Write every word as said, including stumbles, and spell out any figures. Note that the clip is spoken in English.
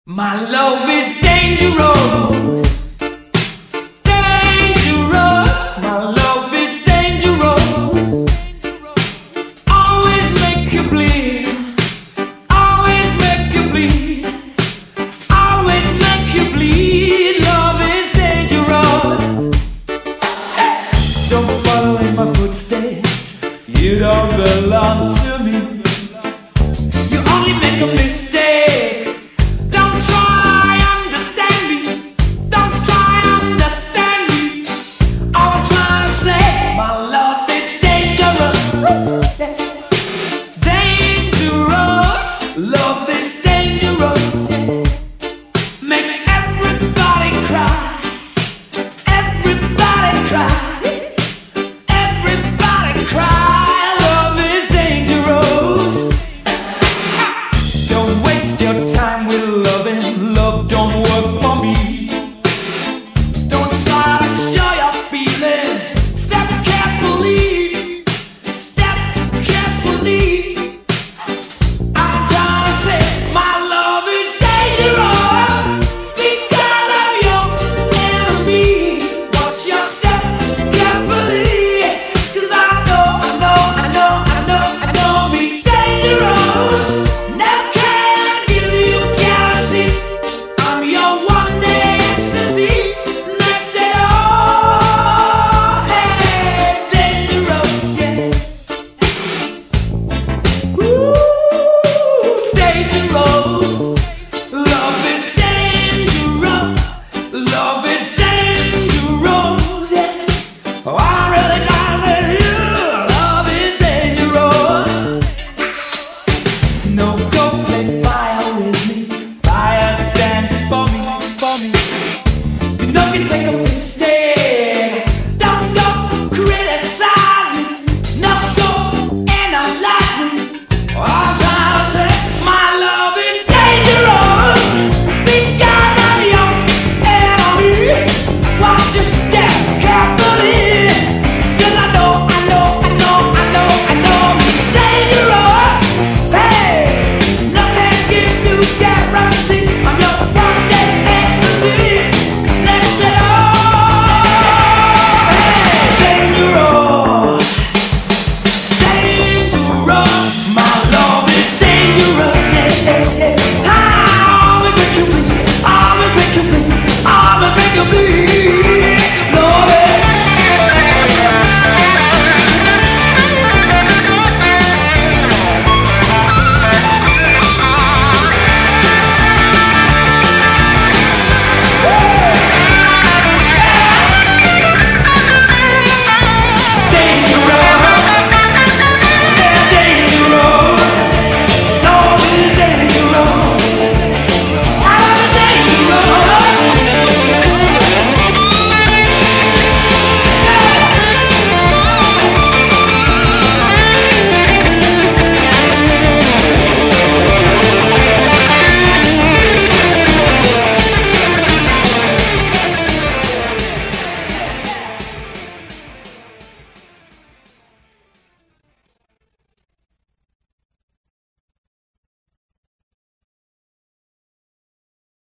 My love is dangerous, dangerous. My love is dangerous. Always make you bleed, always make you bleed, always make you bleed. Love is dangerous. Don't follow in my footsteps. You don't belong to me. You only make a mistake. Don't try understand me. Don't try understand me. All I'm trying to say, my love is dangerous. Dangerous. Love is dangerous. Make everybody cry. Everybody cry. Everybody cry. Love is dangerous. Don't waste your time with loving. Love don't work for me. Don't try to show your feelings. Step carefully. Step carefully. I'm trying to say my love is dangerous because of your enemy. Watch your step carefully, 'cause I know, I know, I know, I know, I know me dangerous. Never can give you guarantee. I'm your one day ecstasy. Next day, oh, hey, dangerous, yeah. Ooh, dangerous. Love is dangerous. Love is dangerous, yeah. Oh, I really try to say you. Love is dangerous. No, go play fire with me. Fire dance for me, for me. You know you take a